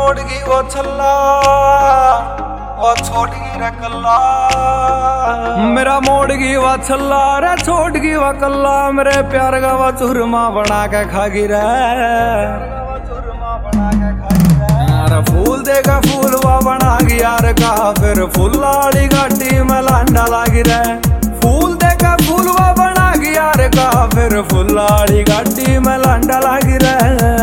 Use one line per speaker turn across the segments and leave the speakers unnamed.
मोड़गी वो छल्ला वो छोड़गी रे कल्ला। मेरा मोड़गी वो छल्ला रे छोड़गी वो कल्ला। मेरे प्यार का वो चूरमा बना के खागी रे। फूल देगा फूल वा बना गया रे का फिर फुल्लाड़ी गाटी में लांडा लागी रे। फूल देगा फूल वा बना गया रे का फिर फुल्लाड़ी गाटी में लांडा लागी रे।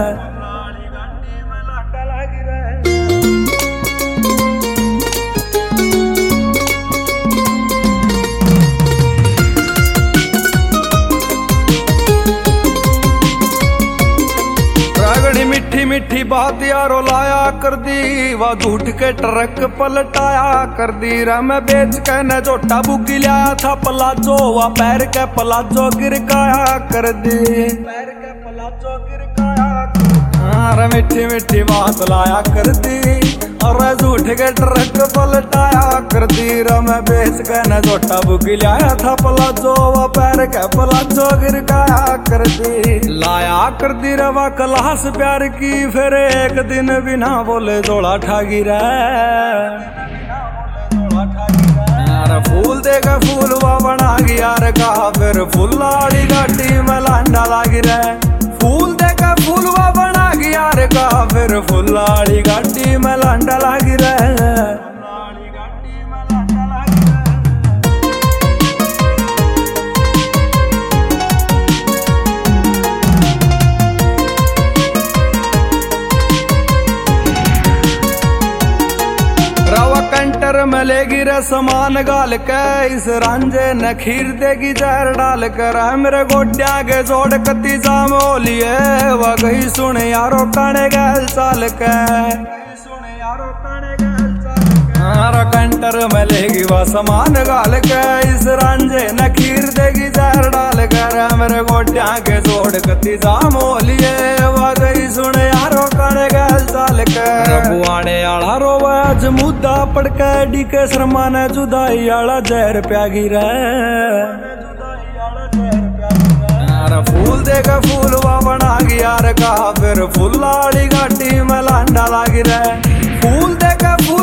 मीठी मीठी बात यारो लाया कर दी वा झूठ के ट्रक पलटाया कर दी रे। मैं बेच के न जोटा बुगी लाया था पलाजो वा पैर के पलाजो गिरकाया कर दी। पैर के पलाजो गिरकाया रे। मीठी मीठी बात लाया कर दी अरे झूठ के ट्रक पलटाया कर दी रे। मैं बेच के न जोटा बुगी लाया था पलाजो वा पैर के पलाजो गिरकाया कर दी। लाया कर दी रे वा कलास प्यार की फिर एक दिन बिना बोले जोड़ा ठागी रे। फूल देगा फूल वा बना गया रे का फिर फुल्लाड़ी गाटी में लांडा लागी रे। फूल देगा फूल वा बना गया रे का फिर फुल्लाड़ी गाटी में लांडा लागी रे। कंटर में लेगी रे समान गाल के इस रांझे न खीर देगी जहर डाल कर। मेरे गोड्या के जोड़ कती जाम होलिए वह गई सुन यारो काने गैल चाल के। कंटर में लेगी वह समान गाल के इस रांझे न खीर देगी जहर डाल कर। मेरे गोड्या के जोड़ कती जाम होलिए वह गई सुन यारो काने गैल चाल के। बुआने आला रोवा आज मुद्दा पड़के डी के शर्मा ने जुदाई आला जहर प्यागी रे। फूल देगा फूल वा बना गया रे का फिर फुल्लाड़ी गाटी में लांडा लागी रे। फूल देगा फूल